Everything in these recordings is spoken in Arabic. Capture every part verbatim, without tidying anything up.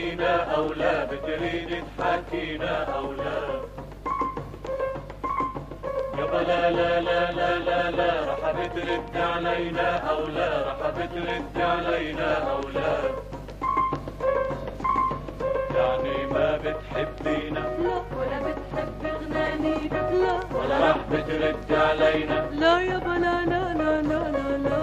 تحاكينا أو لا، بتريد تحاكينا أو لا. يابا لا لا لا لا لا لا، رح بترد علينا أو لا، رح بترد علينا أو لا. يعني ما بتحبينا لا، ولا بتحب غنانينا لا، ولا رح بترد علينا لا يابا لا لا لا لا لا لا.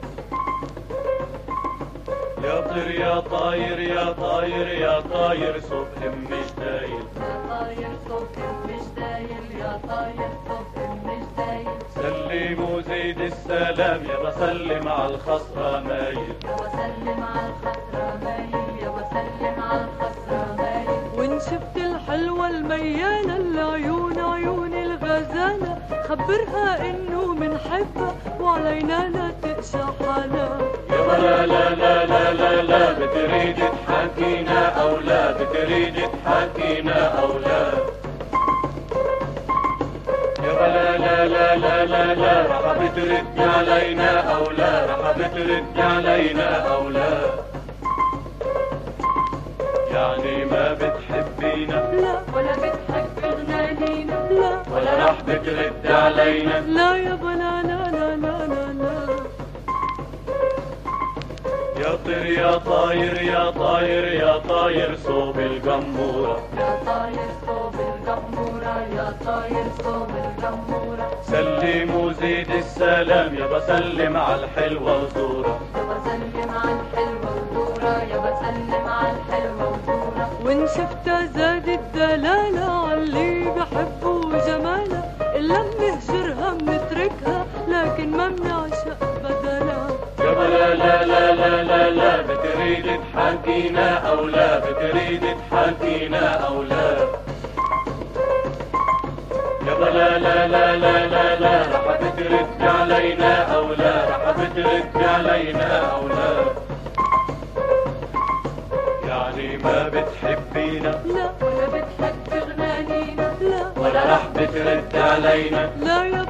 يا طير يا طاير يا طاير يا طاير صوب ام مش دايل، يا طاير صوب ام مش دايل، يا طاير صوب ام مش دايل. سلم وزيد السلام يا بسلم على الخصرة مايل، يا بسلم على الخصرة مايل، يا بسلم على الخصرة مايل. وان شفت الحلوة الميالة العيون عيون الغزالة، خبرها انه منحبها وعلينا لا تقشى حالها. يابا لا لا لا لا لا لا، بتريد تحاكينا أو لا، بتريد تحاكينا أو لا. يابا لا لا لا لا لا لا، رح بترد علينا أو لا، رح بترد علينا أو لا. يعني ما بتحبينا لا، ولا بتحب غنانينا لا، ولا رح بترد علينا لا يابا لا لا لا لا لا لا. يا طير يا طاير يا طاير يا طاير صوب القمورة، يا طاير صوب القمورة، يا طاير صوب القمورة. سلم وزيد السلام يا بسلم على الحلوة وزورة، يا بسلم على الحلوة وزورة، يا بسلم على الحلوة وزورة. وإن شفتها زاد الدلالة عاللي بحبه جمالها، إلا منهجرها منتركها لكن ما منعشق بدلها. يابا لا لا لا لا لا لا، بتريد تحاكينا أو لا، بتريد تحاكينا أو لا. يابا لا لا لا لا لا لا، رح بترد علينا أو لا، رح بترد علينا أو لا. يعني ما بتحبينا لا، ولا بتحب غنانينا لا، ولا رح بترد علينا لا يا